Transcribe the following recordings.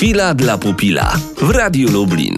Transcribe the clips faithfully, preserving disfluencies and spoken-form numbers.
Chwila dla pupila w Radiu Lublin.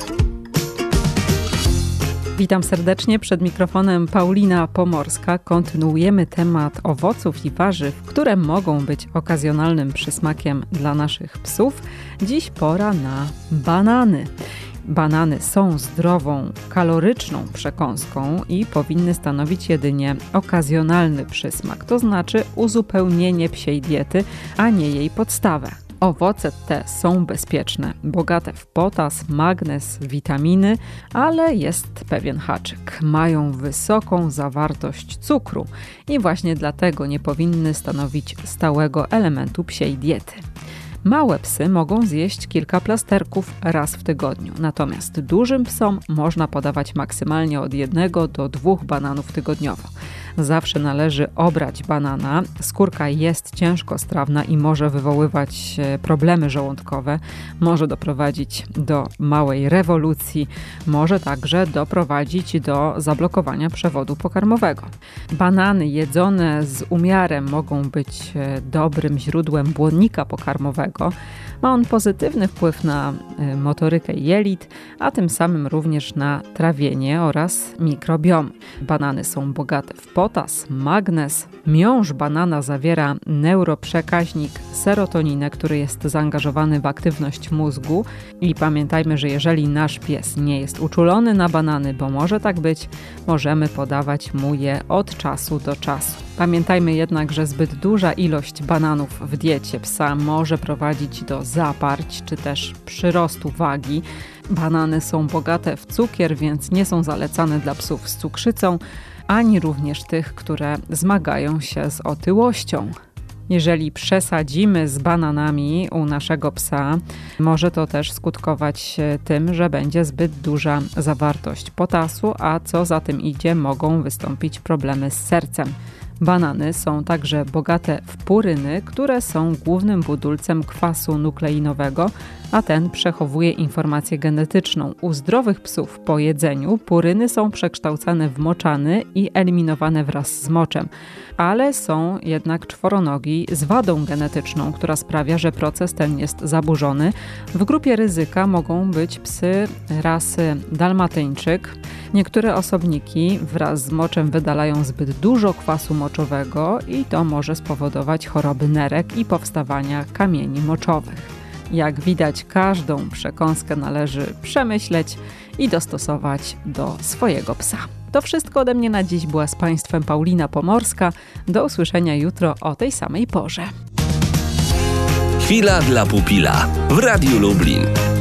Witam serdecznie, przed mikrofonem Paulina Pomorska. Kontynuujemy temat owoców i warzyw, które mogą być okazjonalnym przysmakiem dla naszych psów. Dziś pora na banany. Banany są zdrową, kaloryczną przekąską i powinny stanowić jedynie okazjonalny przysmak, to znaczy uzupełnienie psiej diety, a nie jej podstawę. Owoce te są bezpieczne, bogate w potas, magnez, witaminy, ale jest pewien haczyk. Mają wysoką zawartość cukru i właśnie dlatego nie powinny stanowić stałego elementu psiej diety. Małe psy mogą zjeść kilka plasterków raz w tygodniu, natomiast dużym psom można podawać maksymalnie od jednego do dwóch bananów tygodniowo. Zawsze należy obrać banana. Skórka jest ciężkostrawna i może wywoływać problemy żołądkowe, może doprowadzić do małej rewolucji, może także doprowadzić do zablokowania przewodu pokarmowego. Banany jedzone z umiarem mogą być dobrym źródłem błonnika pokarmowego. Ma on pozytywny wpływ na motorykę jelit, a tym samym również na trawienie oraz mikrobiom. Banany są bogate w potas, magnez. Miąższ banana zawiera neuroprzekaźnik serotoninę, który jest zaangażowany w aktywność mózgu. I pamiętajmy, że jeżeli nasz pies nie jest uczulony na banany, bo może tak być, możemy podawać mu je od czasu do czasu. Pamiętajmy jednak, że zbyt duża ilość bananów w diecie psa może prowadzić do zaparć czy też przyrostu wagi. Banany są bogate w cukier, więc nie są zalecane dla psów z cukrzycą, ani również tych, które zmagają się z otyłością. Jeżeli przesadzimy z bananami u naszego psa, może to też skutkować tym, że będzie zbyt duża zawartość potasu, a co za tym idzie, mogą wystąpić problemy z sercem. Banany są także bogate w puryny, które są głównym budulcem kwasu nukleinowego, a ten przechowuje informację genetyczną. U zdrowych psów po jedzeniu puryny są przekształcane w moczany i eliminowane wraz z moczem, ale są jednak czworonogi z wadą genetyczną, która sprawia, że proces ten jest zaburzony. W grupie ryzyka mogą być psy rasy dalmatyńczyk. Niektóre osobniki wraz z moczem wydalają zbyt dużo kwasu moczowego i to może spowodować choroby nerek i powstawania kamieni moczowych. Jak widać, każdą przekąskę należy przemyśleć i dostosować do swojego psa. To wszystko ode mnie na dziś. Była z Państwem Paulina Pomorska. Do usłyszenia jutro o tej samej porze. Chwila dla pupila w Radiu Lublin.